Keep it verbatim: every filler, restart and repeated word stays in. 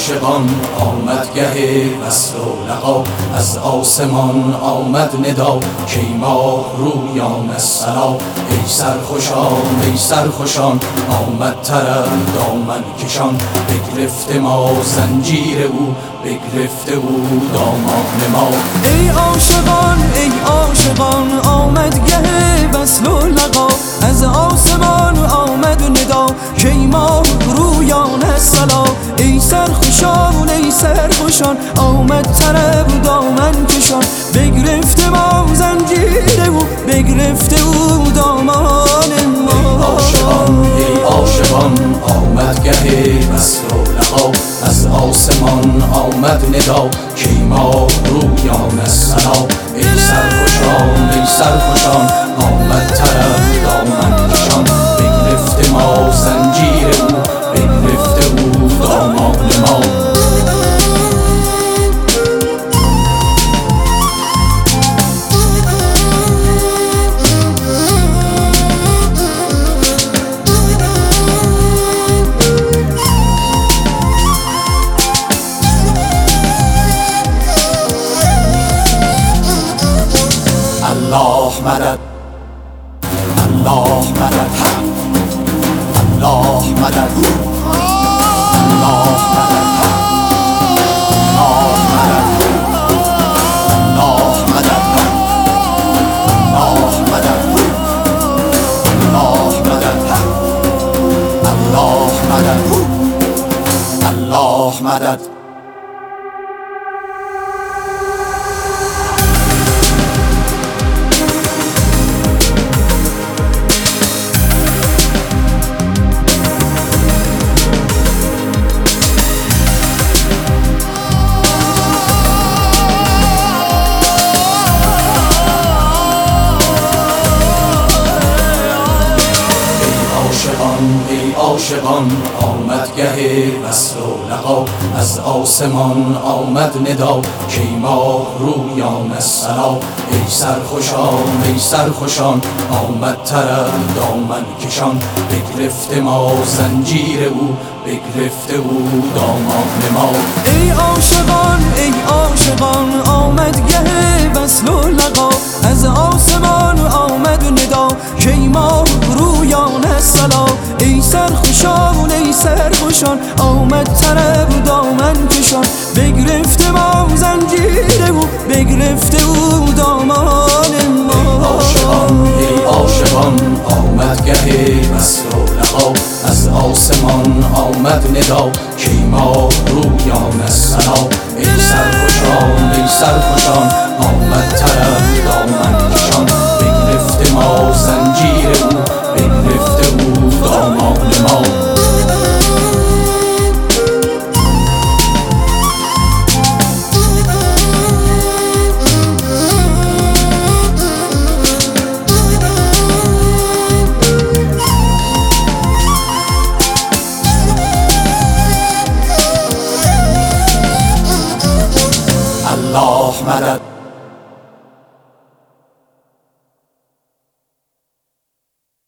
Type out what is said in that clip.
عاشقان آمد گه وصل و لقا، از آسمان آمد ندا کای ماه رویان الصلا. ای سرخوشان ای سرخوشان آمد طرب دامن کشان، بگرفته ما زنجیر او بگرفته او دامان ما. ای عاشقان ای عاشقان آمد گه وصل و لقا، از آسمان آمد ندا کای ماه رویان الصلا. ای سرخوشان ای سرخوشان آمد طرب دامن کشان، بگرفته ما زنجیر او بگرفته او دامان ما. ای عاشقان ای عاشقان آمد گه وصل و لقا، از آسمان آمد ندا کای ماه رویان الصلا. ای سرخوشان ای سرخوشان آمد طرب دامن کشان، بگرفته ما زنجیر او بگرفته او دامان ما. الله مدد الله مدد الله مدد الله مدد الله مدد الله مدد الله مدد الله مدد الله مدد الله مدد. ای عاشقان آمد گه وصل و لقا، از آسمان آمد ندا کای ماه رویان الصلا. ای سرخوشان ای سرخوشان آمد طرب دامن کشان، بگرفته ما زنجیر او بگرفته او دامان ما. ای عاشقان ای عاشقان آمد گه وصل و لقا، از آسمان آمد ندا کای ماه رویان الصلا. ای سرخوشان ای سرخوشان آمد طرب دامن کشان، بگرفته ما زنجیر او بگرفته او دامان ما. ای عاشقان ای عاشقان آمد گه وصل و لقا، از آسمان آمد ندا کای ماه رویان الصلا. ای سرخوشان ای سرخوشان آمد طرب دامن کشان، بگرفته ما زنجیر او بگرفته او دامان ما. الله مدد